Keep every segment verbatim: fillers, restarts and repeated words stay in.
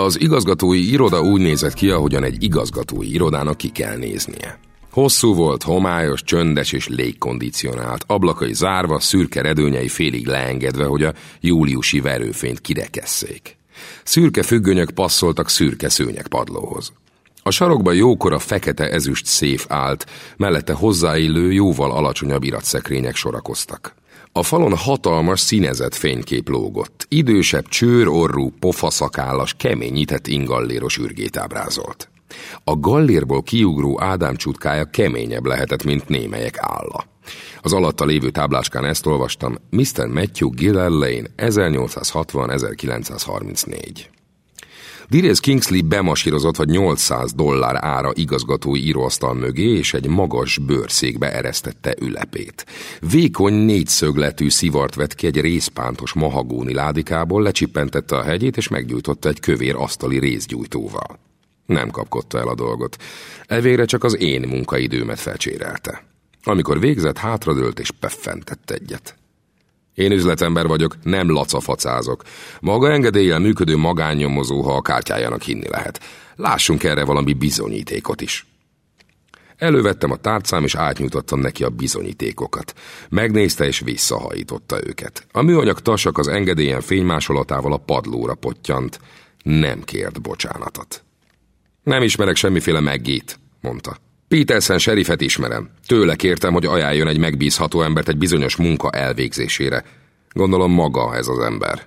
Az igazgatói iroda úgy nézett ki, ahogyan egy igazgatói irodának ki kell néznie. Hosszú volt, homályos, csöndes és légkondicionált, ablakai zárva, szürke redőnyei félig leengedve, hogy a júliusi verőfényt kirekesszék. Szürke függönyök passzoltak szürke szőnyegpadlóhoz. A sarokban jókora fekete ezüst széf állt, mellette hozzáillő, jóval alacsonyabb iratszekrények sorakoztak. A falon hatalmas, színezett fénykép lógott. Idősebb, csőr-orrú, pofaszakállas, keményített ingalléros ürgét ábrázolt. A gallérból kiugró Ádám csutkája keményebb lehetett, mint némelyek álla. Az alatta lévő tábláskán ezt olvastam: miszter Matthew Gillard Lane, ezernyolcszázhatvan ezerkilencszázharmincnégy. Darius Kingsley bemasírozott vagy nyolcszáz dollár ára igazgatói íróasztal mögé, és egy magas bőrszékbe eresztette ülepét. Vékony, négyszögletű szivart vett ki egy rézpántos mahagóni ládikából, lecsippentette a hegyét, és meggyújtotta egy kövér asztali rézgyújtóval. Nem kapkodta el a dolgot. Evére csak az én munkaidőmet felcsérelte. Amikor végzett, hátradőlt és peffentett egyet. Én üzletember vagyok, nem lacafacázok. Maga engedéllyel működő magánnyomozó, ha a kártyájának hinni lehet. Lássunk erre valami bizonyítékot is. Elővettem a tárcám, és átnyújtottam neki a bizonyítékokat. Megnézte és visszahajította őket. A műanyag tasak az engedélyen fénymásolatával a padlóra pottyant. Nem kért bocsánatot. Nem ismerek semmiféle Maggie-t, mondta. Peterson serifet ismerem. Tőle kértem, hogy ajánljon egy megbízható embert egy bizonyos munka elvégzésére. Gondolom maga ez az ember.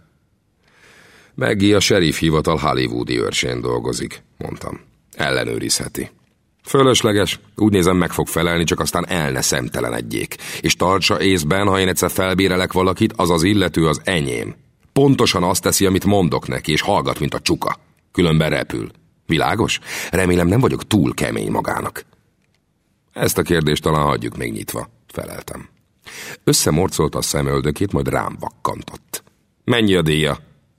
Maggie a sheriff hivatal hollywoodi őrsén dolgozik, mondtam. Ellenőrizheti. Fölösleges, úgy nézem, meg fog felelni, csak aztán el ne szemtelenedjék. És tartsa észben, ha én egyszer felbérelek valakit, az az illető az enyém. Pontosan azt teszi, amit mondok neki, és hallgat, mint a csuka. Különben repül. Világos? Remélem nem vagyok túl kemény magának. Ezt a kérdést talán hagyjuk még nyitva, feleltem. Összemorcolta a szemöldökét, majd rám vakkantott. Mennyi a díja?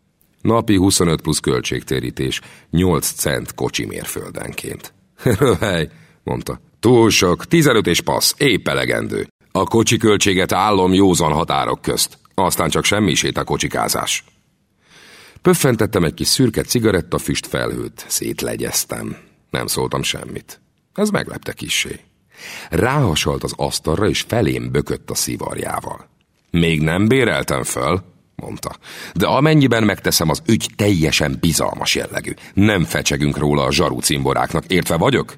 Napi huszonöt plusz költségtérítés, nyolc cent kocsi mérföldenként. Röhely, mondta. Túl sok, tizenöt és passz, épp elegendő. A kocsi költséget állom józan határok közt. Aztán csak semmi sétakocsikázás. Pöffentettem egy kis szürke cigarettafüst felhőt, szétlegyeztem. Nem szóltam semmit. Ez meglepte kissé. Ráhasalt az asztalra, és felém bökött a szivarjával. Még nem béreltem föl, mondta. De amennyiben megteszem, az ügy teljesen bizalmas jellegű. Nem fecsegünk róla a zsaru cimboráknak, értve vagyok?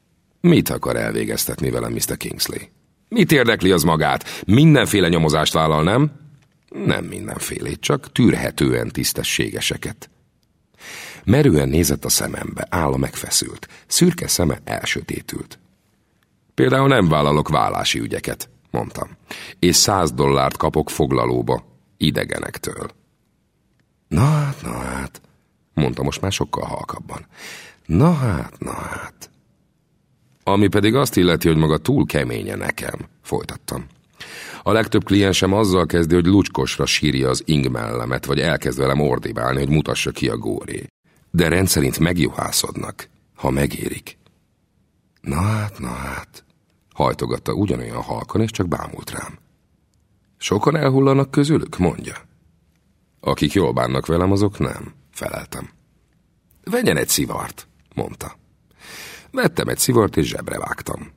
Mit akar elvégeztetni velem miszter Kingsley? Mit érdekli az magát? Mindenféle nyomozást vállal, nem? Nem mindenfélét, csak tűrhetően tisztességeseket. Merően nézett a szemembe, álla megfeszült. Szürke szeme elsötétült. Például nem vállalok vállási ügyeket, mondtam. És száz dollárt kapok foglalóba, idegenektől. Na hát, na hát, mondta most már sokkal halkabban. Na hát, na hát. Ami pedig azt illeti, hogy maga túl keménye nekem, folytattam. A legtöbb kliensem azzal kezdi, hogy lucskosra sírja az ingmellemet, vagy elkezd velem ordibálni, hogy mutassa ki a góré. De rendszerint megjuhászodnak, ha megérik. Na hát, na hát, hajtogatta ugyanolyan halkan, és csak bámult rám. Sokan elhullanak közülük, mondja. Akik jól bánnak velem, azok nem, feleltem. Vegyen egy szivart, mondta. Vettem egy szivart, és zsebre vágtam.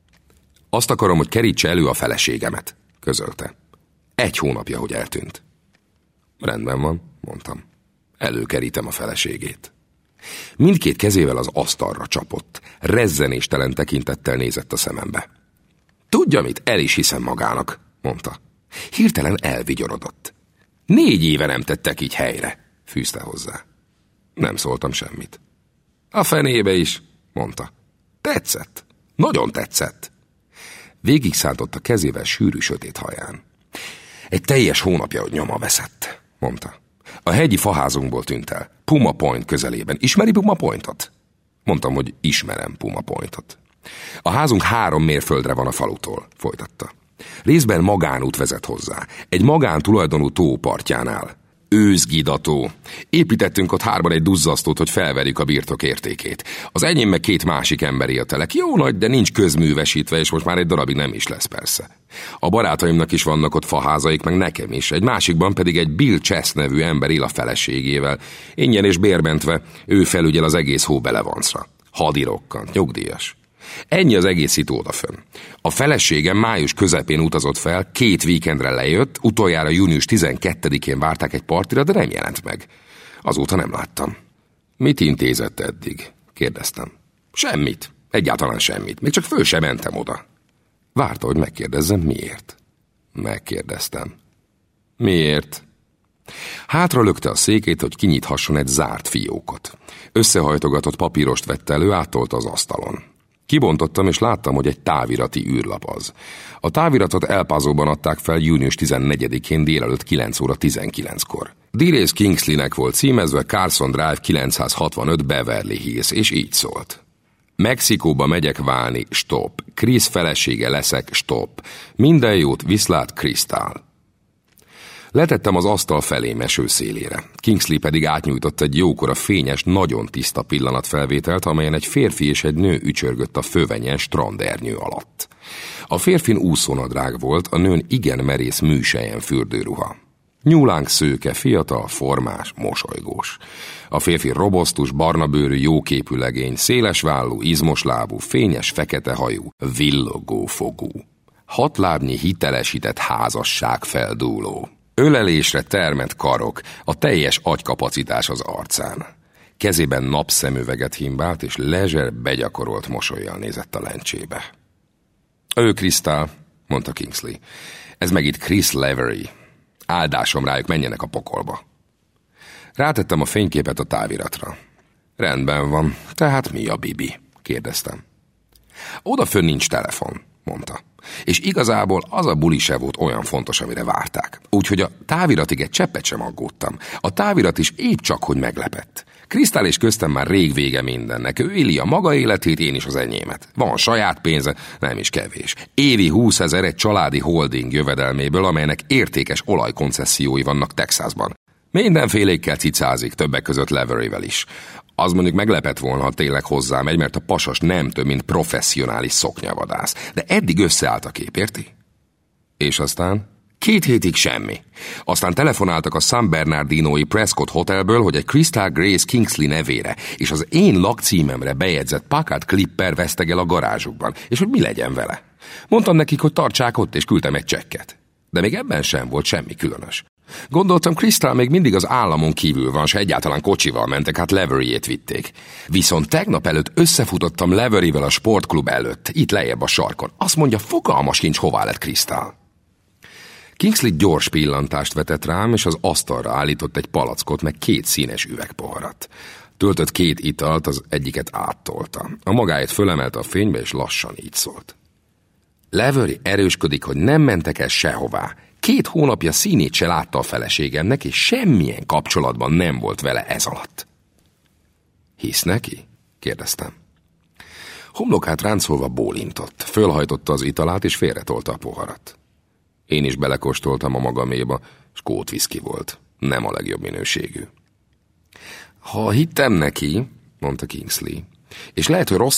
Azt akarom, hogy kerítse elő a feleségemet, közölte. Egy hónapja, hogy eltűnt. Rendben van, mondtam. Előkerítem a feleségét. Mindkét kezével az asztalra csapott, rezzenéstelen tekintettel nézett a szemembe. Tudja mit, el is hiszem magának, mondta. Hirtelen elvigyorodott. Négy éve nem tettek így helyre, fűzte hozzá. Nem szóltam semmit. A fenébe is, mondta. Tetszett, nagyon tetszett. Végig szántott kezével sűrű sötét haján. Egy teljes hónapja, hogy nyoma veszett, mondta. A hegyi faházunkból tűnt el, Puma Point közelében. Ismeri Puma Pointot? Mondtam, hogy ismerem Puma Pointot. A házunk három mérföldre van a falutól, folytatta. Részben magánút vezet hozzá, egy magántulajdonú tó partjánál. Őzgidató. Építettünk ott hárman egy duzzasztót, hogy felverjük a birtok értékét. Az enyém meg két másik ember éltelek. Jó nagy, de nincs közművesítve, és most már egy darabig nem is lesz persze. A barátaimnak is vannak ott faházaik, meg nekem is. Egy másikban pedig egy Bill Chess nevű ember él a feleségével. Ingyen és bérmentve, ő felügyel az egész Hóbelevancra. Hadirokkant, nyugdíjas. Ennyi az egész itt odafönn. A feleségem május közepén utazott fel, két víkendre lejött, utoljára június tizenkettedikén várták egy partira, de nem jelent meg. Azóta nem láttam. Mit intézett eddig? Kérdeztem. Semmit. Egyáltalán semmit. Még csak föl sem mentem oda. Várta, hogy megkérdezzem, miért. Megkérdeztem. Miért? Hátra lökte a székét, hogy kinyithasson egy zárt fiókot. Összehajtogatott papírost vett elő, áttolta az asztalon. Kibontottam, és láttam, hogy egy távirati űrlap az. A táviratot El Pasoban adták fel június tizennegyedikén délelőtt kilenc óra tizenkilenckor. Dirace Kingsleynek volt címezve, Carson Drive kilencszázhatvanöt Beverly Hills, és így szólt. Mexikóba megyek válni, stop. Chris felesége leszek, stop. Minden jót, viszlát, Krisztál. Letettem az asztal felé meső szélére. Kingsley pedig átnyújtott egy jókora fényes, nagyon tiszta pillanatfelvételt, amelyen egy férfi és egy nő ücsörgött a fövenyen strandernyő alatt. A férfin úszónadrág volt, a nőn igen merész műselyen fürdőruha. Nyúlánk szőke, fiatal, formás, mosolygós. A férfi robosztus, barnabőrű, jóképű legény, szélesvállú, izmos lábú, fényes, fekete hajú, villogó fogú. Hat lábnyi hitelesített házasság feldúló. Ölelésre termett karok, a teljes agykapacitás az arcán. Kezében napszemüveget himbált, és lezser, begyakorolt mosollyal nézett a lencsébe. Ő Krisztál, mondta Kingsley. Ez meg itt Chris Lavery. Áldásom rájuk, menjenek a pokolba. Rátettem a fényképet a táviratra. Rendben van, tehát mi a bibi? Kérdeztem. Odafönn nincs telefon, mondta. És igazából az a buli se volt olyan fontos, amire várták. Úgyhogy a táviratig egy cseppet sem aggódtam. A távirat is épp csak, hogy meglepett. Krisztál és köztem már rég vége mindennek. Ő éli a maga életét, én is az enyémet. Van saját pénze, nem is kevés. Évi húszezer egy családi holding jövedelméből, amelynek értékes olajkoncessziói vannak Texasban. Mindenfélékkel cicázik, többek között Laveryvel is. Az mondjuk meglepett volna, ha tényleg hozzámegy, mert a pasas nem több, mint professzionális szoknyavadász. De eddig összeállt a kép, érti? És aztán? Két hétig semmi. Aztán telefonáltak a San Bernardinói Prescott Hotelből, hogy egy Crystal Grace Kingsley nevére és az én lakcímemre bejegyzett Packard Clipper vesztegel a garázsukban, és hogy mi legyen vele. Mondtam nekik, hogy tartsák ott, és küldtem egy csekket. De még ebben sem volt semmi különös. Gondoltam, Crystal még mindig az államon kívül van, s egyáltalán kocsival mentek, hát Laveryét vitték. Viszont tegnap előtt összefutottam Laveryvel a sportklub előtt, itt lejjebb a sarkon. Azt mondja, fogalmas kincs, hová lett Crystal. Kingsley gyors pillantást vetett rám, és az asztalra állított egy palackot, meg két színes üvegpoharat. Töltött két italt, az egyiket áttolta. A magáét fölemelte a fénybe, és lassan így szólt. Lavery erősködik, hogy nem mentek el sehová. Két hónapja színét se látta a feleségemnek, és semmilyen kapcsolatban nem volt vele ez alatt. Hisz neki? Kérdeztem. Homlokát ráncolva bólintott, fölhajtotta az italát, és félretolta a poharat. Én is belekóstoltam a magaméba, s kót viszki volt. Nem a legjobb minőségű. Ha hittem neki, mondta Kingsley, és lehet, hogy rossz